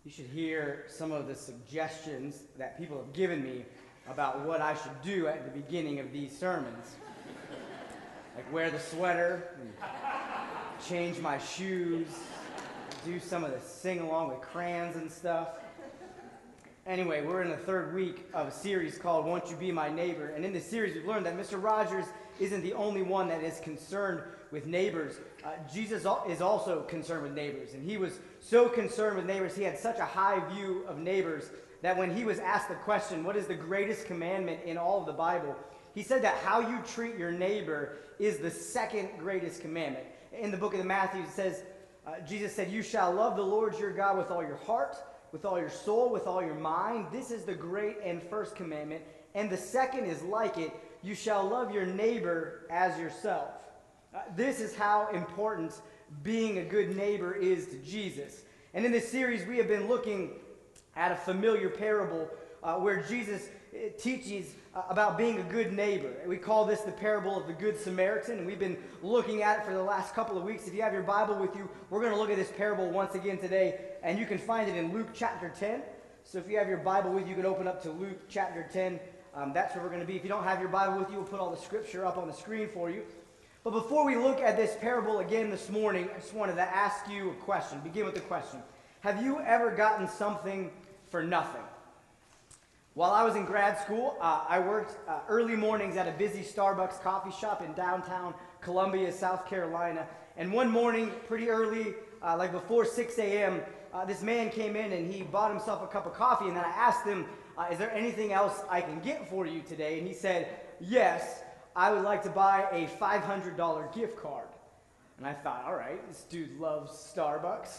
You should hear some of the suggestions that people have given me about what I should do at the beginning of these sermons. Like wear the sweater, change my shoes, do some of the sing-along with crayons and stuff. Anyway, we're in the third week of a series called Won't You Be My Neighbor? And in this series, we've learned that Mr. Rogers isn't the only one that is concerned with neighbors. Jesus is also concerned with neighbors. And he was so concerned with neighbors, he had such a high view of neighbors that when he was asked the question, what is the greatest commandment in all of the Bible? He said that how you treat your neighbor is the second greatest commandment. In the book of Matthew, it says, Jesus said, you shall love the Lord your God with all your heart, with all your soul, with all your mind. This is the great and first commandment. And the second is like it. You shall love your neighbor as yourself. This is how important being a good neighbor is to Jesus. And in this series, we have been looking at a familiar parable where Jesus teaches about being a good neighbor. We call this the parable of the Good Samaritan, and we've been looking at it for the last couple of weeks. If you have your Bible with you, we're going to look at this parable once again today, and you can find it in Luke chapter 10. So if you have your Bible with you, you can open up to Luke chapter 10. That's where we're going to be. If you don't have your Bible with you, we'll put all the scripture up on the screen for you. But before we look at this parable again this morning, I just wanted to ask you a question. Begin with the question. Have you ever gotten something for nothing? While I was in grad school, I worked early mornings at a busy Starbucks coffee shop in downtown Columbia, South Carolina. And one morning, pretty early, like before 6 a.m., this man came in and he bought himself a cup of coffee. And then I asked him, is there anything else I can get for you today? And he said, yes, I would like to buy a $500 gift card. And I thought, all right, this dude loves Starbucks.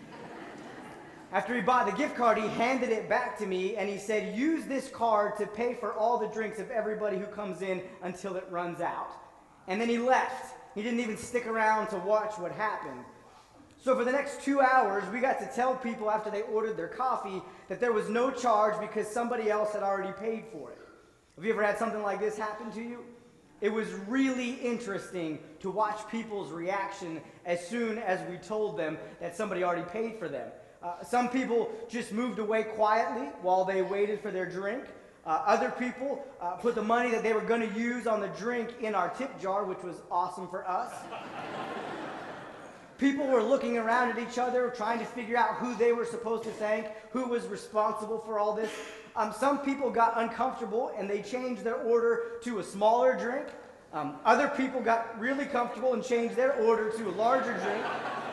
After he bought the gift card, he handed it back to me, and he said, use this card to pay for all the drinks of everybody who comes in until it runs out. And then he left. He didn't even stick around to watch what happened. So for the next 2 hours, we got to tell people after they ordered their coffee that there was no charge because somebody else had already paid for it. Have you ever had something like this happen to you? It was really interesting to watch people's reaction as soon as we told them that somebody already paid for them. Some people just moved away quietly while they waited for their drink. Other people put the money that they were going to use on the drink in our tip jar, which was awesome for us. People were looking around at each other, trying to figure out who they were supposed to thank, who was responsible for all this. Some people got uncomfortable and they changed their order to a smaller drink. Other people got really comfortable and changed their order to a larger drink.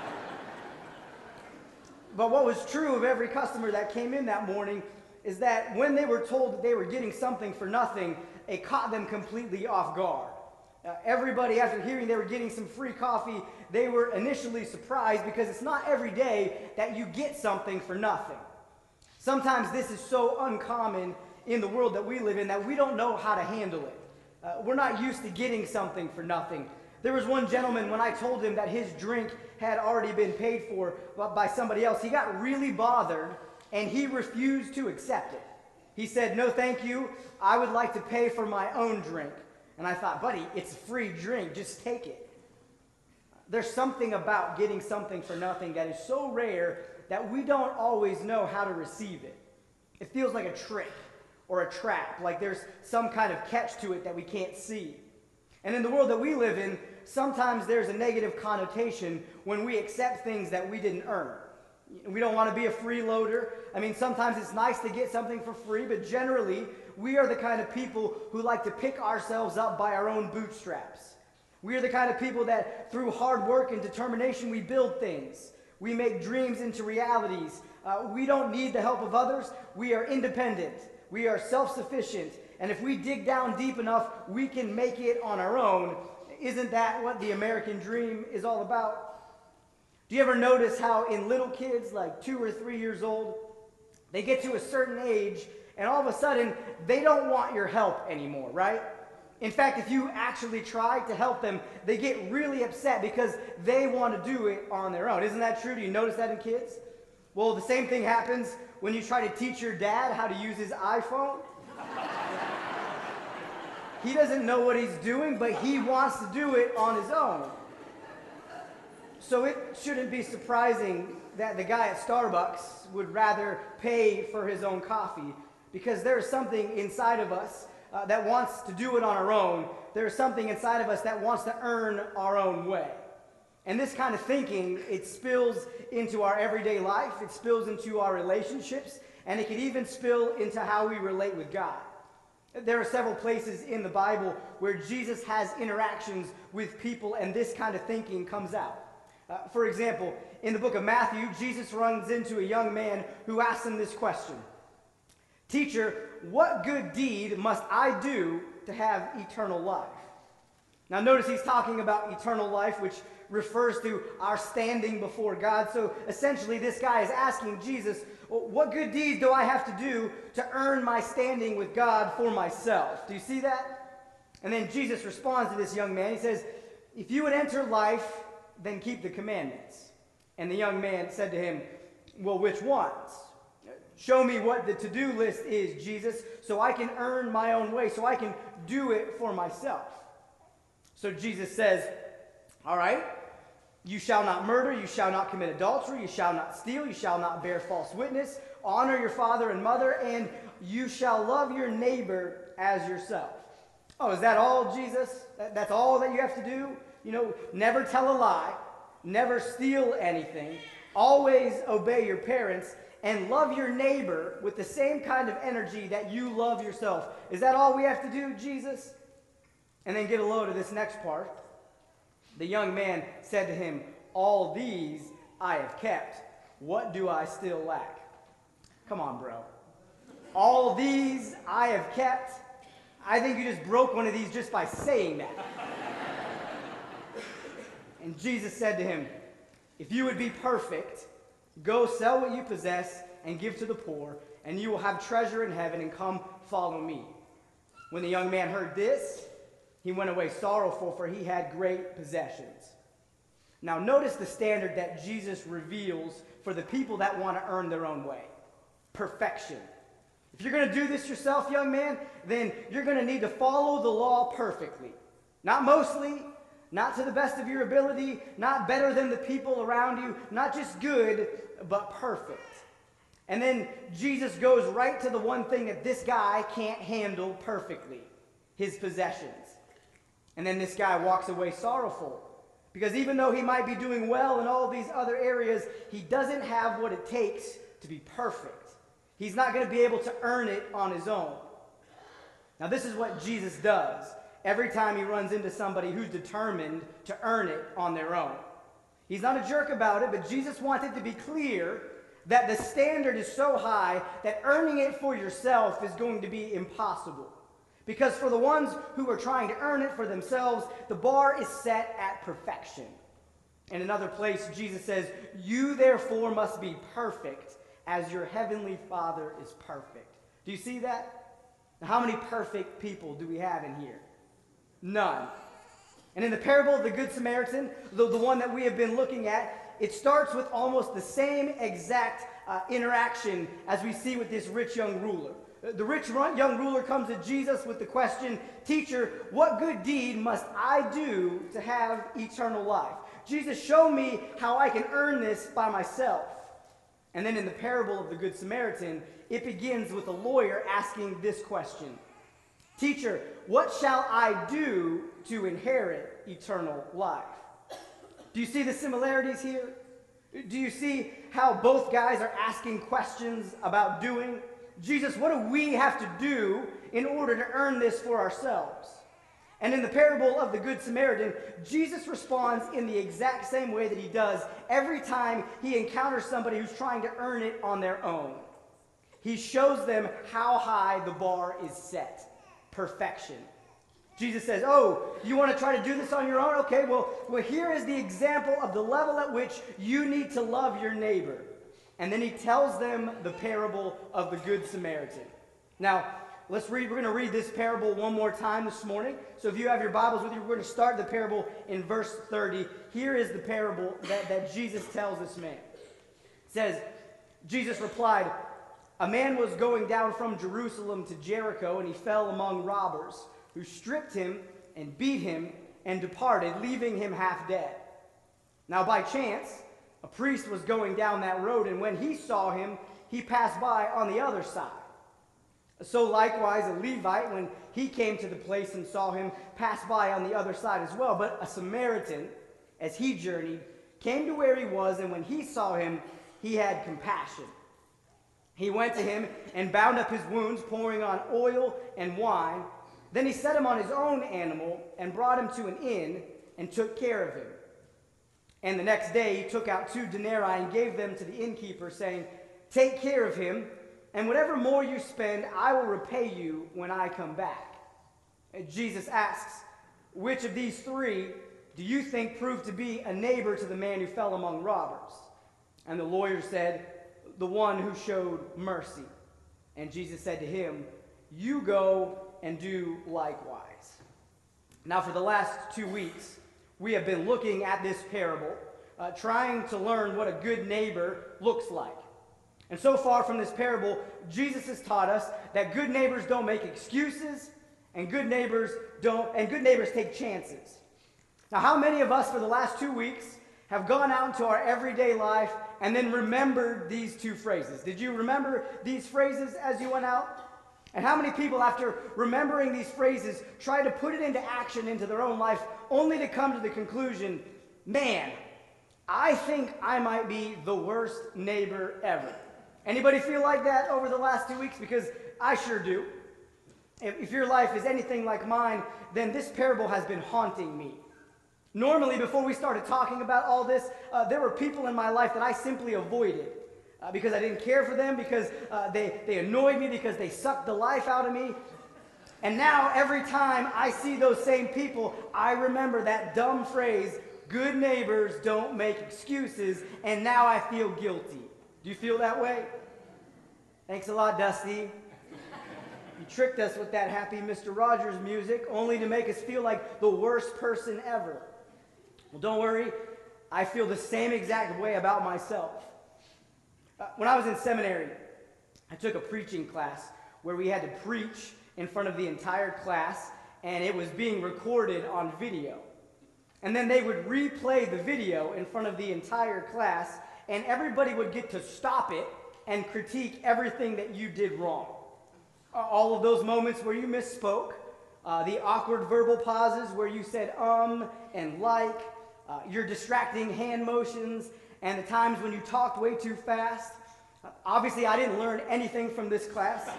But what was true of every customer that came in that morning is that when they were told that they were getting something for nothing, it caught them completely off guard. Everybody, after hearing they were getting some free coffee, they were initially surprised because it's not every day that you get something for nothing. Sometimes this is so uncommon in the world that we live in that we don't know how to handle it. We're not used to getting something for nothing. There was one gentleman, when I told him that his drink had already been paid for by somebody else, he got really bothered and he refused to accept it. He said, no thank you, I would like to pay for my own drink. And I thought, buddy, it's a free drink, just take it. There's something about getting something for nothing that is so rare that we don't always know how to receive it. It feels like a trick or a trap, like there's some kind of catch to it that we can't see. And in the world that we live in, sometimes there's a negative connotation when we accept things that we didn't earn. We don't want to be a freeloader. I mean, sometimes it's nice to get something for free, but generally, we are the kind of people who like to pick ourselves up by our own bootstraps. We are the kind of people that, through hard work and determination, we build things. We make dreams into realities. We don't need the help of others. We are independent. We are self-sufficient. And if we dig down deep enough, we can make it on our own. Isn't that what the American dream is all about? Do you ever notice how in little kids, like 2 or 3 years old, they get to a certain age, and all of a sudden, they don't want your help anymore, right? In fact, if you actually try to help them, they get really upset because they want to do it on their own. Isn't that true? Do you notice that in kids? Well, the same thing happens when you try to teach your dad how to use his iPhone. He doesn't know what he's doing, but he wants to do it on his own. So it shouldn't be surprising that the guy at Starbucks would rather pay for his own coffee, because there is something inside of us that wants to do it on our own. There is something inside of us that wants to earn our own way. And this kind of thinking, it spills into our everyday life, it spills into our relationships, and it can even spill into how we relate with God. There are several places in the Bible where Jesus has interactions with people, and this kind of thinking comes out. For example, in the book of Matthew, Jesus runs into a young man who asks him this question: "Teacher, what good deed must I do to have eternal life?" Now notice he's talking about eternal life, which refers to our standing before God. So essentially this guy is asking Jesus, what good deeds do I have to do to earn my standing with God for myself? Do you see that? And then Jesus responds to this young man. He says, "If you would enter life, then keep the commandments." And the young man said to him, "Well, which ones? Show me what the to-do list is, Jesus, so I can earn my own way, so I can do it for myself." So Jesus says, "All right, you shall not murder, you shall not commit adultery, you shall not steal, you shall not bear false witness, honor your father and mother, and you shall love your neighbor as yourself." Oh, is that all, Jesus? That's all that you have to do? You know, never tell a lie, never steal anything, always obey your parents, and love your neighbor with the same kind of energy that you love yourself. Is that all we have to do, Jesus? And then get a load of this next part. The young man said to him, "All these I have kept. What do I still lack?" Come on, bro. All these I have kept. I think you just broke one of these just by saying that. And Jesus said to him, "If you would be perfect, go sell what you possess and give to the poor, and you will have treasure in heaven, and come follow me." When the young man heard this, he went away sorrowful, for he had great possessions. Now notice the standard that Jesus reveals for the people that want to earn their own way. Perfection. If you're going to do this yourself, young man, then you're going to need to follow the law perfectly. Not mostly, not to the best of your ability, not better than the people around you, not just good, but perfect. And then Jesus goes right to the one thing that this guy can't handle perfectly: his possessions. And then this guy walks away sorrowful, because even though he might be doing well in all these other areas, he doesn't have what it takes to be perfect. He's not going to be able to earn it on his own. Now this is what Jesus does every time he runs into somebody who's determined to earn it on their own. He's not a jerk about it, but Jesus wanted to be clear that the standard is so high that earning it for yourself is going to be impossible. Because for the ones who are trying to earn it for themselves, the bar is set at perfection. In another place, Jesus says, "You therefore must be perfect as your heavenly Father is perfect." Do you see that? Now, how many perfect people do we have in here? None. And in the parable of the Good Samaritan, the one that we have been looking at, it starts with almost the same exact interaction as we see with this rich young ruler. The rich young ruler comes to Jesus with the question, "Teacher, what good deed must I do to have eternal life? Jesus, show me how I can earn this by myself." And then in the parable of the Good Samaritan, it begins with a lawyer asking this question: "Teacher, what shall I do to inherit eternal life?" Do you see the similarities here? Do you see how both guys are asking questions about doing? Jesus, what do we have to do in order to earn this for ourselves? And in the parable of the Good Samaritan, Jesus responds in the exact same way that he does every time he encounters somebody who's trying to earn it on their own. He shows them how high the bar is set. Perfection. Jesus says, "Oh, you want to try to do this on your own? Okay, well, here is the example of the level at which you need to love your neighbor." And then he tells them the parable of the Good Samaritan. Now, we're going to read this parable one more time this morning. So if you have your Bibles with you, we're going to start the parable in verse 30. Here is the parable that Jesus tells this man. It says, Jesus replied, "A man was going down from Jerusalem to Jericho, and he fell among robbers, who stripped him and beat him and departed, leaving him half dead. Now by chance, A priest was going down that road, and when he saw him, he passed by on the other side. So likewise, a Levite, when he came to the place and saw him, passed by on the other side as well. But a Samaritan, as he journeyed, came to where he was, and when he saw him, he had compassion. He went to him and bound up his wounds, pouring on oil and wine. Then he set him on his own animal and brought him to an inn and took care of him. And the next day he took out 2 denarii and gave them to the innkeeper, saying, "Take care of him, and whatever more you spend, I will repay you when I come back." And Jesus asks, "Which of these 3 do you think proved to be a neighbor to the man who fell among robbers?" And the lawyer said, "The one who showed mercy." And Jesus said to him, "You go and do likewise." Now for the last 2 weeks, we have been looking at this parable, trying to learn what a good neighbor looks like. And so far from this parable, Jesus has taught us that good neighbors don't make excuses, and good neighbors take chances. Now, how many of us for the last 2 weeks have gone out into our everyday life and then remembered these 2 phrases? Did you remember these phrases as you went out? And how many people, after remembering these phrases, try to put it into action into their own life, only to come to the conclusion, man, I think I might be the worst neighbor ever? Anybody feel like that over the last 2 weeks? Because I sure do. If your life is anything like mine, then this parable has been haunting me. Normally, before we started talking about all this, there were people in my life that I simply avoided because I didn't care for them, because they annoyed me, because they sucked the life out of me. And now, every time I see those same people, I remember that dumb phrase, "Good neighbors don't make excuses," and now I feel guilty. Do you feel that way? Thanks a lot, Dusty. You tricked us with that happy Mr. Rogers music, only to make us feel like the worst person ever. Well, don't worry. I feel the same exact way about myself. When I was in seminary, I took a preaching class where we had to preach in front of the entire class, and it was being recorded on video. And then they would replay the video in front of the entire class, and everybody would get to stop it and critique everything that you did wrong. All of those moments where you misspoke, the awkward verbal pauses where you said and like, your distracting hand motions, and the times when you talked way too fast. Obviously, I didn't learn anything from this class.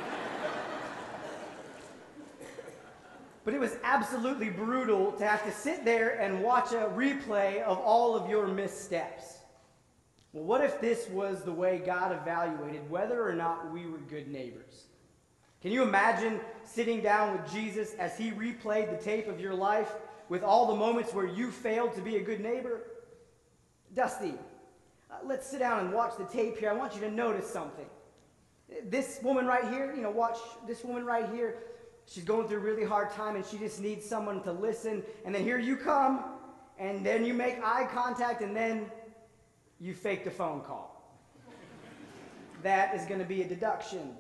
But it was absolutely brutal to have to sit there and watch a replay of all of your missteps. Well, what if this was the way God evaluated whether or not we were good neighbors? Can you imagine sitting down with Jesus as he replayed the tape of your life with all the moments where you failed to be a good neighbor? Dusty, let's sit down and watch the tape here. I want you to notice something. This woman right here, watch this woman right here. She's going through a really hard time and she just needs someone to listen. And then here you come, and then you make eye contact, and then you faked a phone call. That is going to be a deduction.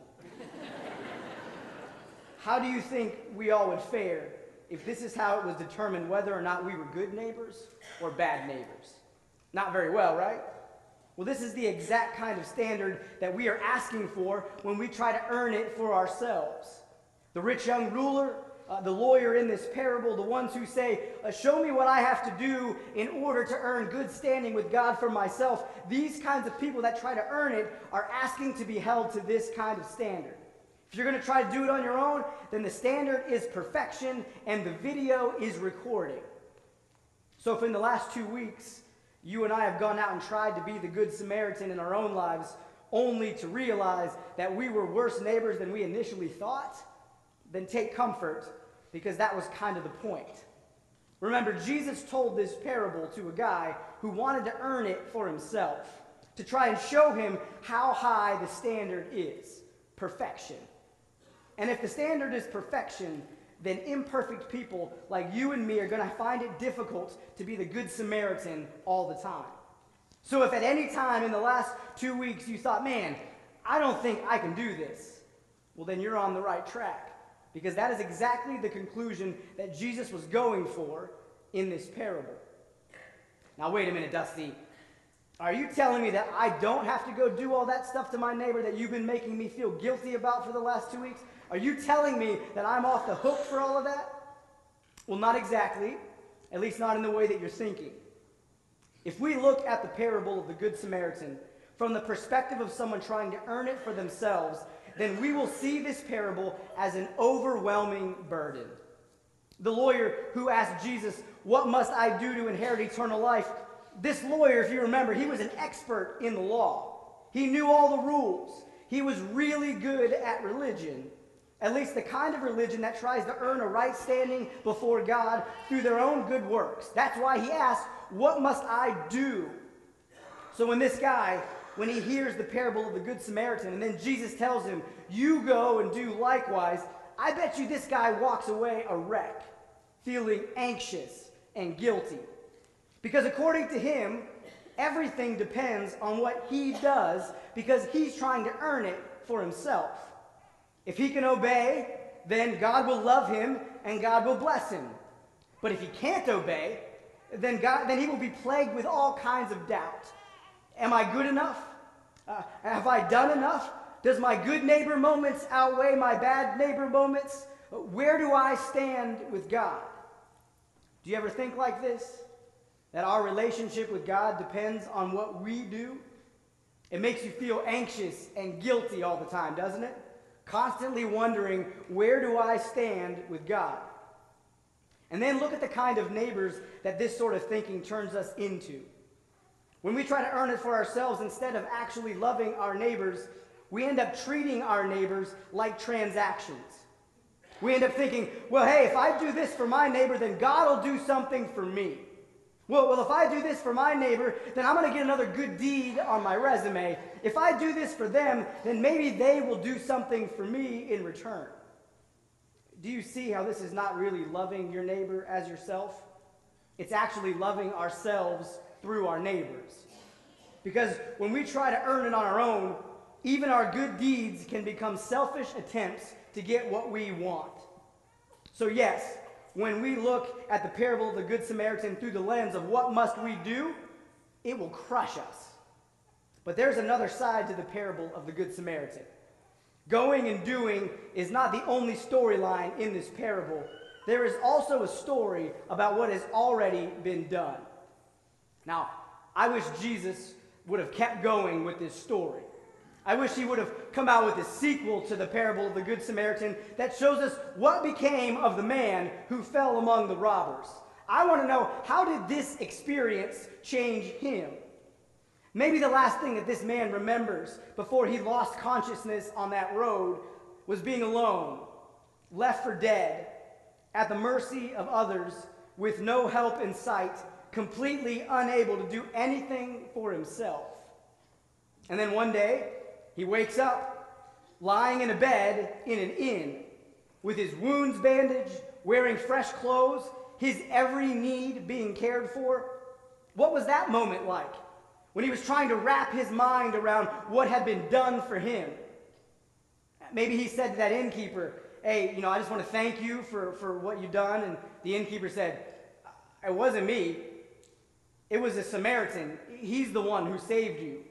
How do you think we all would fare if this is how it was determined whether or not we were good neighbors or bad neighbors? Not very well, right? Well, this is the exact kind of standard that we are asking for when we try to earn it for ourselves. The rich young ruler, the lawyer in this parable, the ones who say, show me what I have to do in order to earn good standing with God for myself. These kinds of people that try to earn it are asking to be held to this kind of standard. If you're going to try to do it on your own, then the standard is perfection and the video is recording. So if in the last 2 weeks, you and I have gone out and tried to be the good Samaritan in our own lives, only to realize that we were worse neighbors than we initially thought, then take comfort, because that was kind of the point. Remember, Jesus told this parable to a guy who wanted to earn it for himself, to try and show him how high the standard is, perfection. And if the standard is perfection, then imperfect people like you and me are going to find it difficult to be the good Samaritan all the time. So if at any time in the last 2 weeks you thought, man, I don't think I can do this, well, then you're on the right track. Because that is exactly the conclusion that Jesus was going for in this parable. Now, wait a minute, Dusty. Are you telling me that I don't have to go do all that stuff to my neighbor that you've been making me feel guilty about for the last 2 weeks? Are you telling me that I'm off the hook for all of that? Well, not exactly, at least not in the way that you're thinking. If we look at the parable of the Good Samaritan from the perspective of someone trying to earn it for themselves, then we will see this parable as an overwhelming burden. The lawyer who asked Jesus, "What must I do to inherit eternal life?" This lawyer, if you remember, he was an expert in the law. He knew all the rules. He was really good at religion, at least the kind of religion that tries to earn a right standing before God through their own good works. That's why he asked, "What must I do?" So when this guy, when he hears the parable of the Good Samaritan, and then Jesus tells him, "You go and do likewise," I bet you this guy walks away a wreck, feeling anxious and guilty. Because according to him, everything depends on what he does because he's trying to earn it for himself. If he can obey, then God will love him and God will bless him. But if he can't obey, then he will be plagued with all kinds of doubt. Am I good enough? Have I done enough? Does my good neighbor moments outweigh my bad neighbor moments? Where do I stand with God? Do you ever think like this? That our relationship with God depends on what we do? It makes you feel anxious and guilty all the time, doesn't it? Constantly wondering, where do I stand with God? And then look at the kind of neighbors that this sort of thinking turns us into. When we try to earn it for ourselves instead of actually loving our neighbors, we end up treating our neighbors like transactions. We end up thinking, well, hey, if I do this for my neighbor, then God will do something for me. Well, if I do this for my neighbor, then I'm going to get another good deed on my resume. If I do this for them, then maybe they will do something for me in return. Do you see how this is not really loving your neighbor as yourself? It's actually loving ourselves through our neighbors. Because when we try to earn it on our own, even our good deeds can become selfish attempts to get what we want. So yes, when we look at the parable of the Good Samaritan through the lens of what must we do, it will crush us. But there's another side to the parable of the Good Samaritan. Going and doing is not the only storyline in this parable. There is also a story about what has already been done. Now, I wish Jesus would have kept going with this story. I wish he would have come out with a sequel to the parable of the Good Samaritan that shows us what became of the man who fell among the robbers. I want to know, how did this experience change him? Maybe the last thing that this man remembers before he lost consciousness on that road was being alone, left for dead, at the mercy of others, with no help in sight, completely unable to do anything for himself. And then one day, he wakes up, lying in a bed in an inn, with his wounds bandaged, wearing fresh clothes, his every need being cared for. What was that moment like, when he was trying to wrap his mind around what had been done for him? Maybe he said to that innkeeper, "Hey, I just want to thank you for what you've done." And the innkeeper said, "It wasn't me. It was a Samaritan. He's the one who saved you.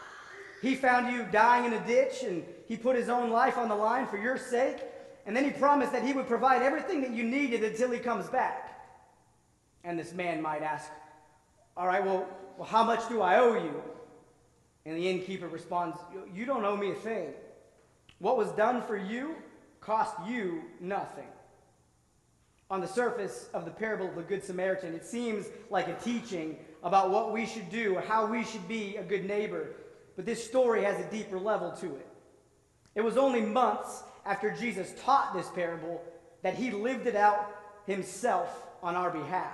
He found you dying in a ditch, and he put his own life on the line for your sake. And then he promised that he would provide everything that you needed until he comes back." And this man might ask, "All right, well, how much do I owe you?" And the innkeeper responds, "You don't owe me a thing. What was done for you cost you nothing." On the surface of the parable of the Good Samaritan, it seems like a teaching about what we should do, or how we should be a good neighbor. But this story has a deeper level to it. It was only months after Jesus taught this parable that he lived it out himself on our behalf.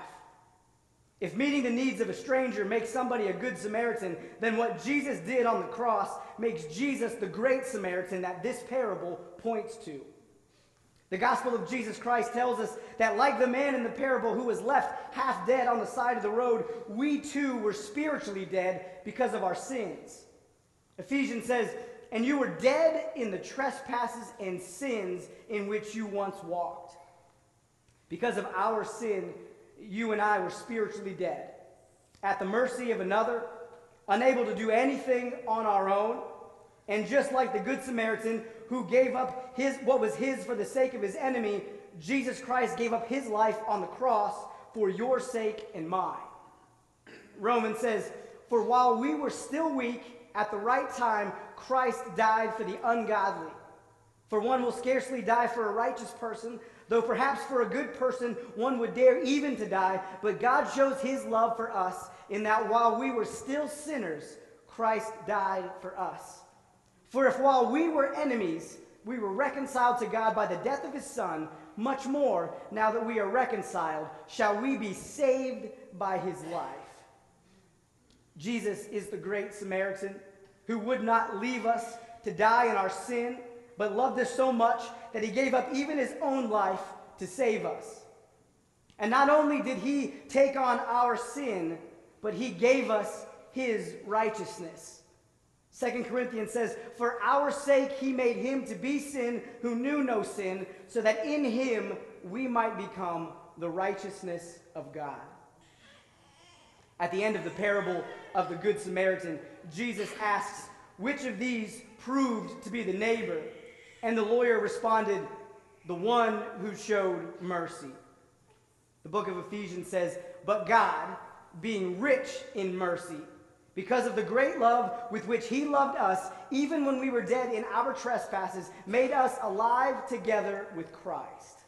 If meeting the needs of a stranger makes somebody a good Samaritan, then what Jesus did on the cross makes Jesus the great Samaritan that this parable points to. The gospel of Jesus Christ tells us that, like the man in the parable who was left half dead on the side of the road, we too were spiritually dead because of our sins. Ephesians says, "And you were dead in the trespasses and sins in which you once walked." Because of our sin, you and I were spiritually dead, at the mercy of another, unable to do anything on our own. And just like the Good Samaritan who gave up what was his for the sake of his enemy, Jesus Christ gave up his life on the cross for your sake and mine. Romans says, "For while we were still weak, at the right time, Christ died for the ungodly. For one will scarcely die for a righteous person, though perhaps for a good person one would dare even to die. But God shows his love for us in that while we were still sinners, Christ died for us. For if while we were enemies, we were reconciled to God by the death of his Son, much more, now that we are reconciled, shall we be saved by his life." Jesus is the great Samaritan who would not leave us to die in our sin, but loved us so much that he gave up even his own life to save us. And not only did he take on our sin, but he gave us his righteousness. 2 Corinthians says, "For our sake he made him to be sin who knew no sin, so that in him we might become the righteousness of God." At the end of the parable of the Good Samaritan, Jesus asks, "Which of these proved to be the neighbor?" And the lawyer responded, "The one who showed mercy." The book of Ephesians says, "But God, being rich in mercy, because of the great love with which he loved us, even when we were dead in our trespasses, made us alive together with Christ."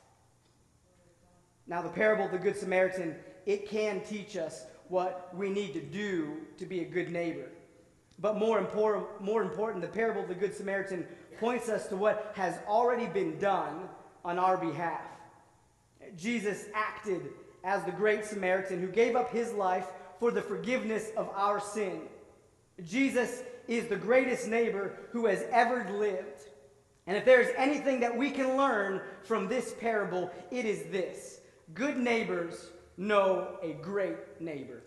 Now, the parable of the Good Samaritan, it can teach us what we need to do to be a good neighbor. But more important, the parable of the Good Samaritan points us to what has already been done on our behalf. Jesus acted as the great Samaritan who gave up his life for the forgiveness of our sin. Jesus is the greatest neighbor who has ever lived. And if there's anything that we can learn from this parable, it is this: good neighbors know a great neighbor.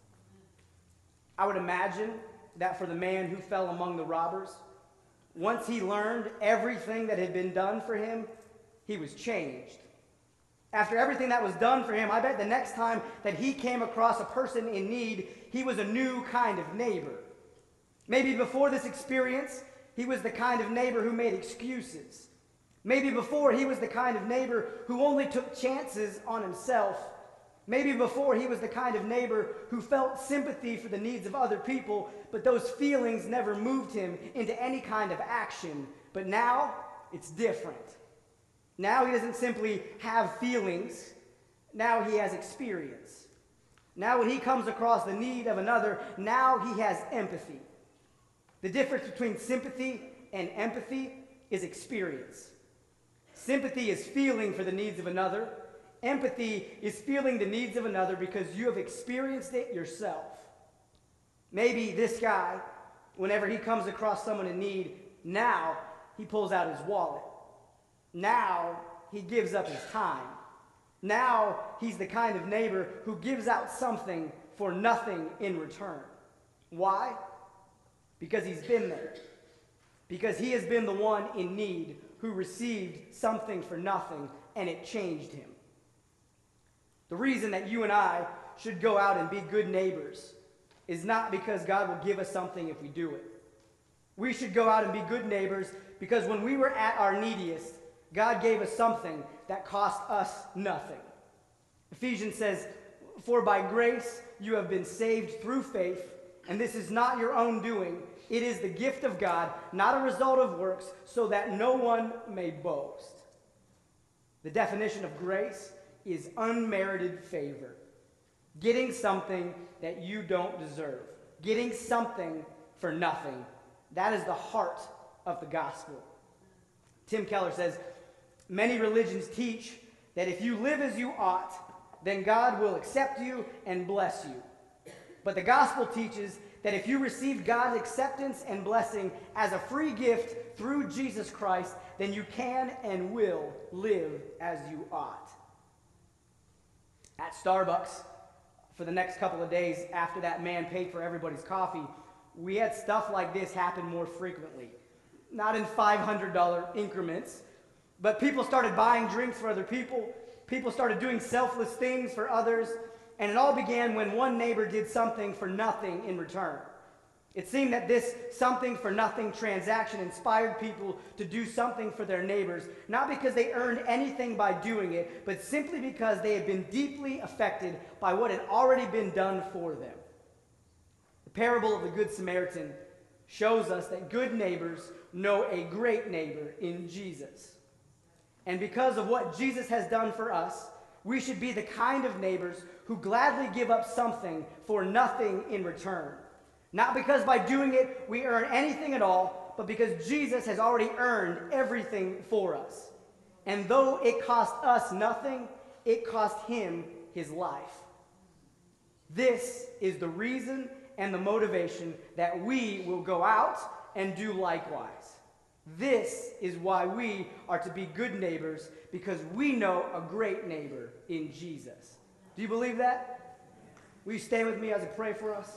I would imagine that for the man who fell among the robbers, once he learned everything that had been done for him, he was changed. After everything that was done for him, I bet the next time that he came across a person in need, he was a new kind of neighbor. Maybe before this experience, he was the kind of neighbor who made excuses. Maybe before, he was the kind of neighbor who only took chances on himself. Maybe before, he was the kind of neighbor who felt sympathy for the needs of other people, but those feelings never moved him into any kind of action. But now, it's different. Now he doesn't simply have feelings. Now he has experience. Now when he comes across the need of another, now he has empathy. The difference between sympathy and empathy is experience. Sympathy is feeling for the needs of another. Empathy is feeling the needs of another because you have experienced it yourself. Maybe this guy, whenever he comes across someone in need, now he pulls out his wallet. Now he gives up his time. Now he's the kind of neighbor who gives out something for nothing in return. Why? Because he's been there. Because he has been the one in need who received something for nothing, and it changed him. The reason that you and I should go out and be good neighbors is not because God will give us something if we do it. We should go out and be good neighbors because when we were at our neediest, God gave us something that cost us nothing. Ephesians says, "For by grace you have been saved through faith, and this is not your own doing. It is the gift of God, not a result of works, so that no one may boast." The definition of grace is unmerited favor. Getting something that you don't deserve. Getting something for nothing. That is the heart of the gospel. Tim Keller says, "Many religions teach that if you live as you ought, then God will accept you and bless you. But the gospel teaches that if you receive God's acceptance and blessing as a free gift through Jesus Christ, then you can and will live as you ought." At Starbucks, for the next couple of days after that man paid for everybody's coffee, we had stuff like this happen more frequently. Not in $500 increments, but people started buying drinks for other people. People started doing selfless things for others. And it all began when one neighbor did something for nothing in return. It seemed that this something for nothing transaction inspired people to do something for their neighbors, not because they earned anything by doing it, but simply because they had been deeply affected by what had already been done for them. The parable of the Good Samaritan shows us that good neighbors know a great neighbor in Jesus. And because of what Jesus has done for us, we should be the kind of neighbors who gladly give up something for nothing in return. Not because by doing it we earn anything at all, but because Jesus has already earned everything for us. And though it cost us nothing, it cost him his life. This is the reason and the motivation that we will go out and do likewise. This is why we are to be good neighbors, because we know a great neighbor in Jesus. Do you believe that? Will you stand with me as I pray for us?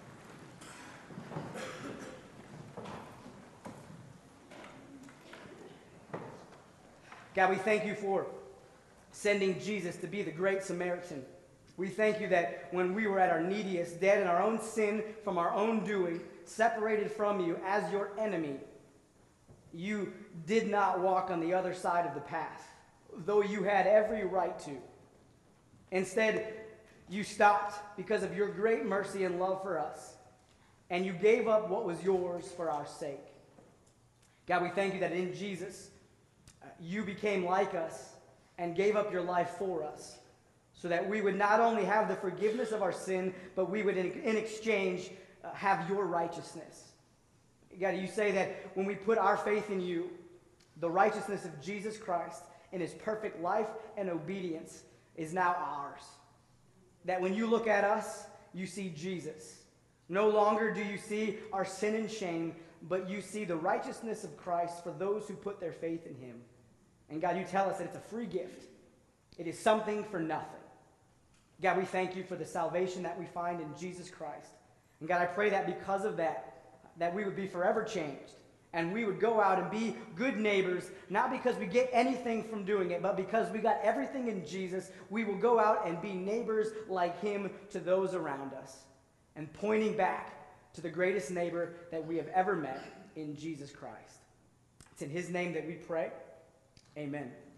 God, we thank you for sending Jesus to be the great Samaritan. We thank you that when we were at our neediest, dead in our own sin, from our own doing, separated from you as your enemy, you did not walk on the other side of the path, though you had every right to. Instead, you stopped because of your great mercy and love for us, and you gave up what was yours for our sake. God, we thank you that in Jesus, you became like us and gave up your life for us, so that we would not only have the forgiveness of our sin, but we would in exchange have your righteousness. God, you say that when we put our faith in you, the righteousness of Jesus Christ in his perfect life and obedience is now ours. That when you look at us, you see Jesus. No longer do you see our sin and shame, but you see the righteousness of Christ for those who put their faith in him. And God, you tell us that it's a free gift. It is something for nothing. God, we thank you for the salvation that we find in Jesus Christ. And God, I pray that because of that we would be forever changed. And we would go out and be good neighbors, not because we get anything from doing it, but because we got everything in Jesus. We will go out and be neighbors like him to those around us. And pointing back to the greatest neighbor that we have ever met in Jesus Christ. It's in his name that we pray. Amen.